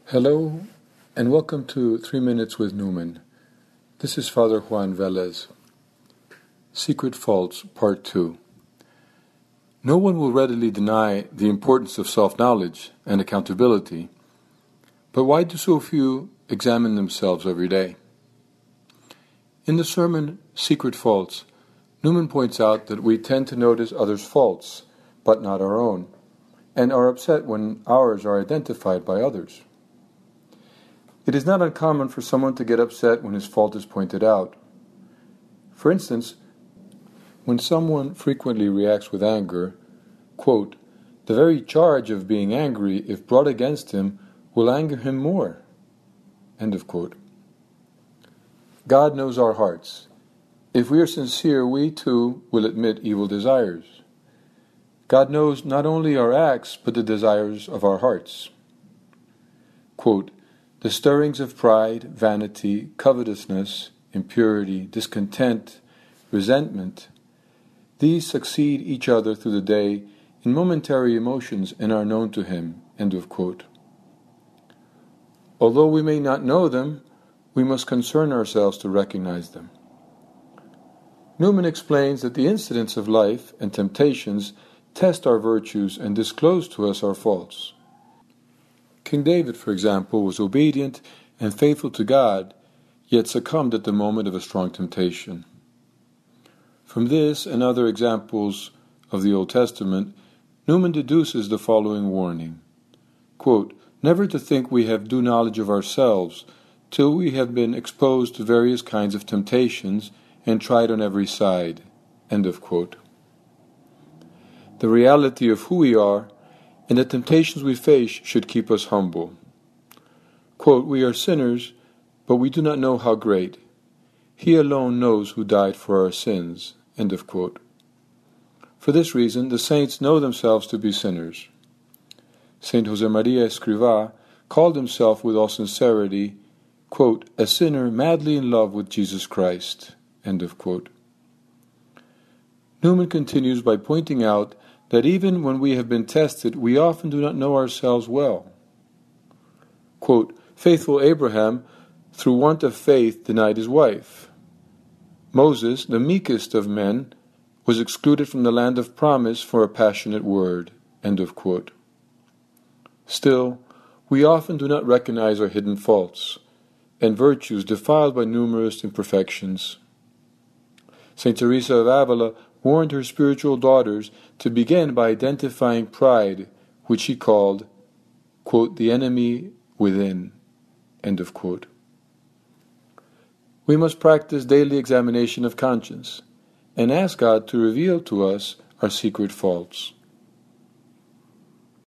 Hello, and welcome to 3 Minutes with Newman. This is Father Juan Velez. Secret Faults, Part 2. No one will readily deny the importance of self-knowledge and accountability, but why do so few examine themselves every day? In the sermon, Secret Faults, Newman points out that we tend to notice others' faults, but not our own, and are upset when ours are identified by others. It is not uncommon for someone to get upset when his fault is pointed out. For instance, when someone frequently reacts with anger, quote, the very charge of being angry, if brought against him, will anger him more. End of quote. God knows our hearts. If we are sincere, we too will admit evil desires. God knows not only our acts, but the desires of our hearts. Quote, the stirrings of pride, vanity, covetousness, impurity, discontent, resentment, these succeed each other through the day in momentary emotions and are known to him. End of quote. Although we may not know them, we must concern ourselves to recognize them. Newman explains that the incidents of life and temptations test our virtues and disclose to us our faults. King David, for example, was obedient and faithful to God, yet succumbed at the moment of a strong temptation. From this and other examples of the Old Testament, Newman deduces the following warning. Quote, never to think we have due knowledge of ourselves till we have been exposed to various kinds of temptations and tried on every side. End of quote. The reality of who we are and the temptations we face should keep us humble. Quote, we are sinners, but we do not know how great. He alone knows who died for our sins. End of quote. For this reason, the saints know themselves to be sinners. Saint Josemaria Escrivá called himself with all sincerity, quote, a sinner madly in love with Jesus Christ. End of quote. Newman continues by pointing out that even when we have been tested, we often do not know ourselves well. Quote, faithful Abraham, through want of faith, denied his wife. Moses, the meekest of men, was excluded from the land of promise for a passionate word. End of quote. Still, we often do not recognize our hidden faults and virtues defiled by numerous imperfections. Saint Teresa of Avila warned her spiritual daughters to begin by identifying pride, which she called, quote, the enemy within, end of quote. We must practice daily examination of conscience and ask God to reveal to us our secret faults.